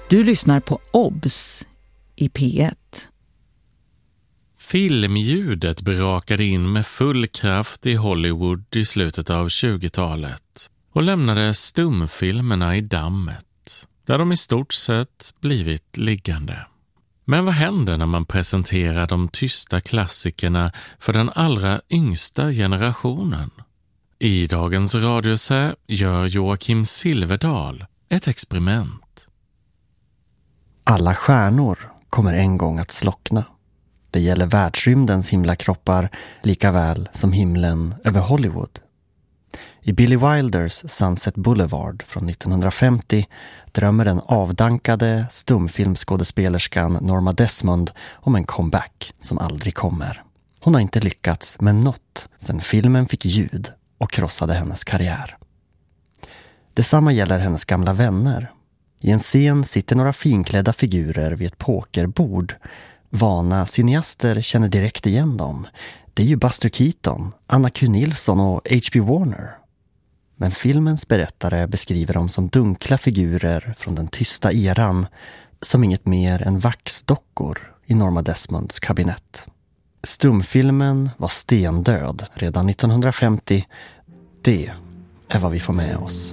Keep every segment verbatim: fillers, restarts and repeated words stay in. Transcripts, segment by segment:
Du lyssnar på Obs i P ett. Filmljudet brakade in med full kraft i Hollywood i slutet av tjugotalet och lämnade stumfilmerna i dammet, där de i stort sett blivit liggande. Men vad händer när man presenterar de tysta klassikerna för den allra yngsta generationen? I dagens radiosä gör Joakim Silverdal ett experiment. Alla stjärnor kommer en gång att slockna. Det gäller världsrymdens himlakroppar lika väl som himlen över Hollywood. I Billy Wilders Sunset Boulevard från nittonhundrafemtio drömmer den avdankade stumfilmskådespelerskan Norma Desmond om en comeback som aldrig kommer. Hon har inte lyckats med något sedan filmen fick ljud och krossade hennes karriär. Detsamma gäller hennes gamla vänner. I en scen sitter några finklädda figurer vid ett pokerbord. Vana cineaster känner direkt igen dem. Det är ju Buster Keaton, Anna Q. Nilsson och H B Warner. Men filmens berättare beskriver dem som dunkla figurer från den tysta eran, som inget mer än vaxdockor i Norma Desmonds kabinett. Stumfilmen var stendöd redan nittonhundrafemtio. Det är vad vi får med oss.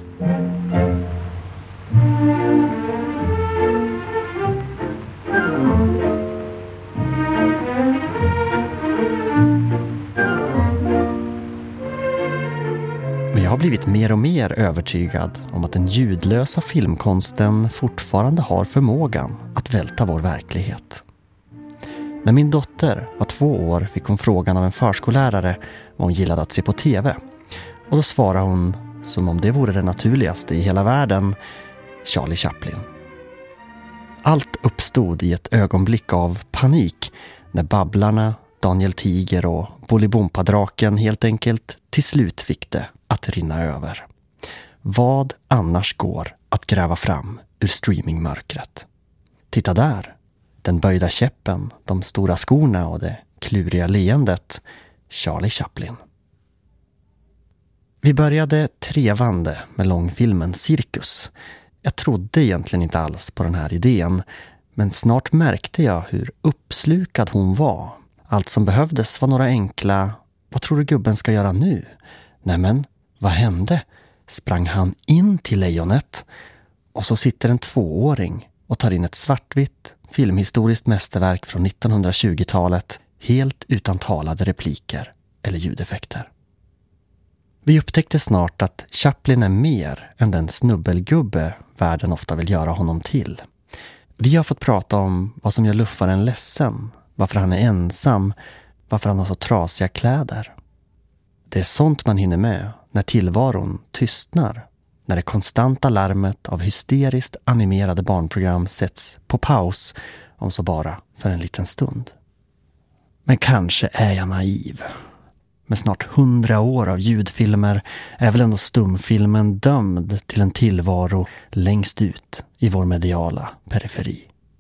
Men jag har blivit mer och mer övertygad om att den ljudlösa filmkonsten fortfarande har förmågan att välta vår verklighet. När min dotter var två år fick hon frågan av en förskollärare vad hon gillade att se på tv. Och då svarade hon, som om det vore det naturligaste i hela världen, Charlie Chaplin. Allt uppstod i ett ögonblick av panik när Babblarna, Daniel Tiger och Bolibompa-draken helt enkelt till slut fick det att rinna över. Vad annars går att gräva fram ur streamingmörkret? Titta där! Den böjda käppen, de stora skorna och det kluriga leendet. Charlie Chaplin. Vi började trevande med långfilmen Cirkus. Jag trodde egentligen inte alls på den här idén, men snart märkte jag hur uppslukad hon var. Allt som behövdes var några enkla, vad tror du gubben ska göra nu? Nämen, vad hände? Sprang han in till lejonet? Och så sitter en tvååring och tar in ett svartvitt filmhistoriskt mästerverk från nittonhundratjugotalet helt utan talade repliker eller ljudeffekter. Vi upptäckte snart att Chaplin är mer än den snubbelgubbe världen ofta vill göra honom till. Vi har fått prata om vad som gör luffaren ledsen, varför han är ensam, varför han har så trasiga kläder. Det är sånt man hinner med när tillvaron tystnar, när det konstanta larmet av hysteriskt animerade barnprogram sätts på paus, om så bara för en liten stund. Men kanske är jag naiv. Med snart hundra år av ljudfilmer är väl ändå stumfilmen dömd till en tillvaro längst ut i vår mediala periferi.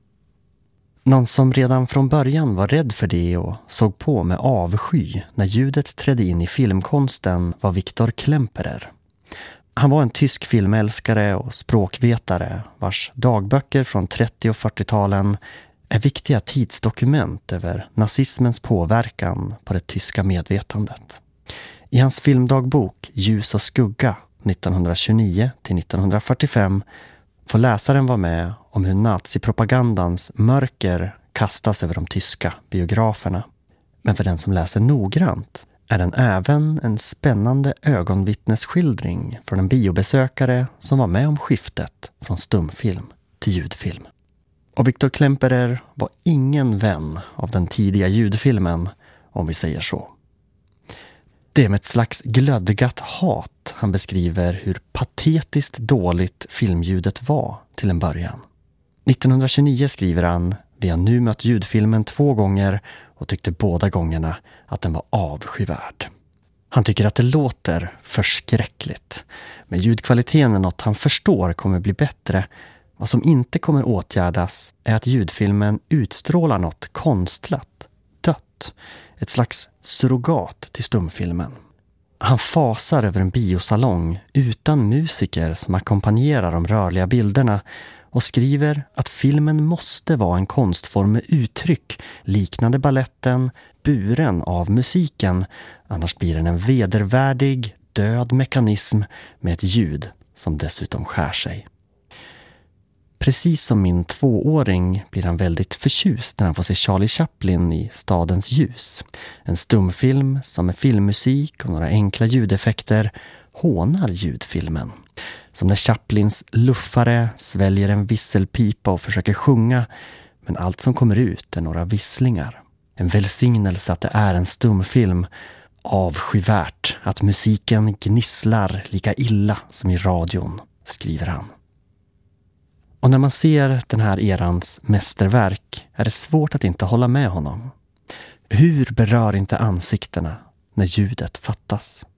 Någon som redan från början var rädd för det och såg på med avsky när ljudet trädde in i filmkonsten var Viktor Klemperer. Han var en tysk filmälskare och språkvetare vars dagböcker från trettio- och fyrtiotalen är viktiga tidsdokument över nazismens påverkan på det tyska medvetandet. I hans filmdagbok Ljus och skugga nittonhundratjugonio till nittonhundrafyrtiofem får läsaren vara med om hur nazipropagandans mörker kastas över de tyska biograferna. Men för den som läser noggrant är den även en spännande ögonvittnesskildring från en biobesökare som var med om skiftet från stumfilm till ljudfilm. Och Viktor Klemperer var ingen vän av den tidiga ljudfilmen, om vi säger så. Det är med ett slags glödgat hat han beskriver hur patetiskt dåligt filmljudet var till en början. nittonhundratjugonio skriver han: "Vi har nu mött ljudfilmen två gånger och tyckte båda gångerna att den var avskyvärd." Han tycker att det låter förskräckligt, men ljudkvaliteten är något han förstår kommer bli bättre. Vad som inte kommer åtgärdas är att ljudfilmen utstrålar något konstlat, dött, ett slags surrogat till stumfilmen. Han fasar över en biosalong utan musiker som ackompanjerar de rörliga bilderna och skriver att filmen måste vara en konstform med uttryck liknande balletten, buren av musiken, annars blir den en vedervärdig, död mekanism med ett ljud som dessutom skär sig. Precis som min tvååring blir han väldigt förtjust när han får se Charlie Chaplin i Stadens ljus. En stumfilm som med filmmusik och några enkla ljudeffekter hånar ljudfilmen. Som när Chaplins luffare sväljer en visselpipa och försöker sjunga, men allt som kommer ut är några visslingar. En välsignelse att det är en stumfilm, avskyvärt att musiken gnisslar lika illa som i radion, skriver han. Och när man ser den här erans mästerverk är det svårt att inte hålla med honom. Hur berör inte ansiktena när ljudet fattas?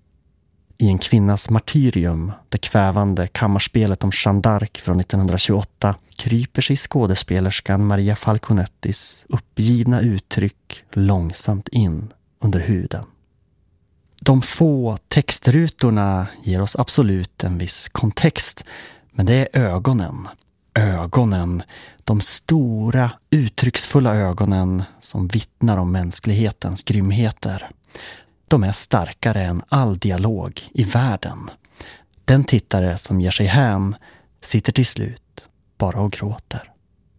I En kvinnas martyrium, det kvävande kammarspelet om Jeanne d'Arc från nittonhundratjugoåtta, kryper sig skådespelerskan Maria Falconettis uppgivna uttryck långsamt in under huden. De få textrutorna ger oss absolut en viss kontext, men det är ögonen. Ögonen, de stora, uttrycksfulla ögonen som vittnar om mänsklighetens grymheter. De är starkare än all dialog i världen. Den tittare som ger sig hän sitter till slut bara och gråter.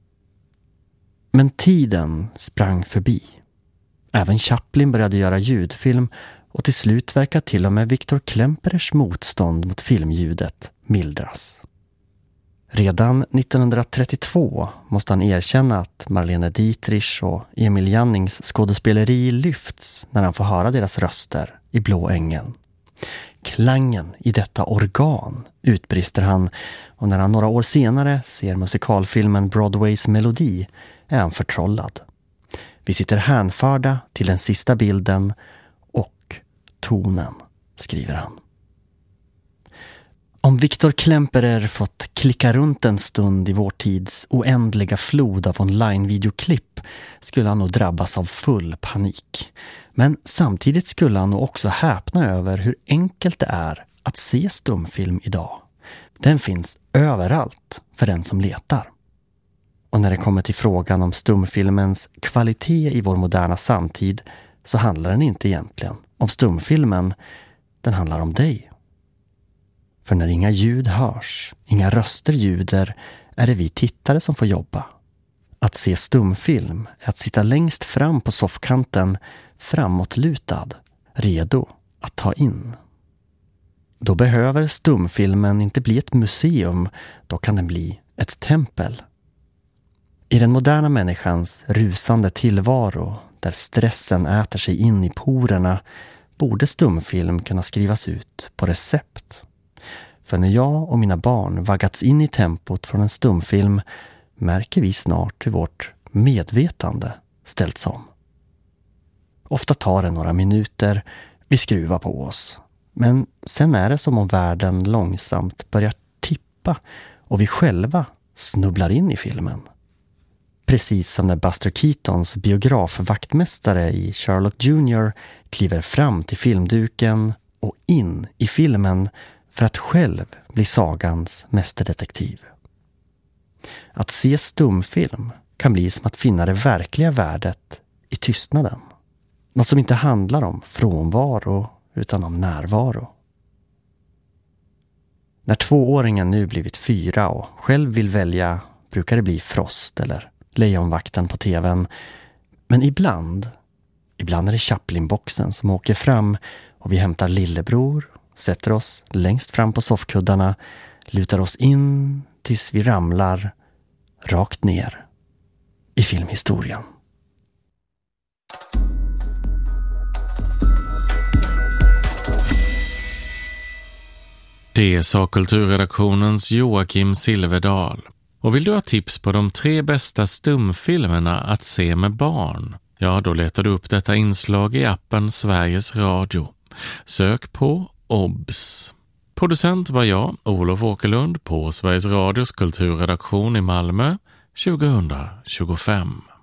Men tiden sprang förbi. Även Chaplin började göra ljudfilm och till slut verkar till och med Victor Klemperers motstånd mot filmljudet mildras. Redan nittonhundratrettiotvå måste han erkänna att Marlene Dietrich och Emil Jannings skådespeleri lyfts när han får höra deras röster i Blå ängeln. Klangen i detta organ, utbrister han, och när han några år senare ser musikalfilmen Broadways melodi är han förtrollad. Vi sitter hänförda till den sista bilden och tonen, skriver han. Om Victor Klemperer fått klicka runt en stund i vår tids oändliga flod av online-videoklipp skulle han nog drabbas av full panik. Men samtidigt skulle han nog också häpna över hur enkelt det är att se stumfilm idag. Den finns överallt för den som letar. Och när det kommer till frågan om stumfilmens kvalitet i vår moderna samtid så handlar den inte egentligen om stumfilmen, den handlar om dig. För när inga ljud hörs, inga röster ljuder, är det vi tittare som får jobba. Att se stumfilm är att sitta längst fram på soffkanten, framåtlutad, redo att ta in. Då behöver stumfilmen inte bli ett museum, då kan den bli ett tempel. I den moderna människans rusande tillvaro, där stressen äter sig in i porerna, borde stumfilm kunna skrivas ut på recept. För när jag och mina barn vaggats in i tempot från en stumfilm märker vi snart hur vårt medvetande ställts om. Ofta tar det några minuter, vi skruvar på oss. Men sen är det som om världen långsamt börjar tippa och vi själva snubblar in i filmen. Precis som när Buster Keatons biografvaktmästare i Sherlock junior kliver fram till filmduken och in i filmen för att själv bli sagans mästerdetektiv. Att se stumfilm kan bli som att finna det verkliga värdet i tystnaden. Något som inte handlar om frånvaro utan om närvaro. När tvååringen nu blivit fyra och själv vill välja brukar det bli Frost eller Lejonvakten på tvn. Men ibland, ibland är det Chaplin-boxen som åker fram och vi hämtar lillebror, sätter oss längst fram på soffkuddarna, lutar oss in tills vi ramlar rakt ner i filmhistorien. Det sa kulturredaktionens Joakim Silverdal. Och vill du ha tips på de tre bästa stumfilmerna att se med barn? Ja, då letar du upp detta inslag i appen Sveriges Radio. Sök på O B S. Producent var jag, Olof Åkerlund, på Sveriges Radios kulturredaktion i Malmö tjugohundratjugofem.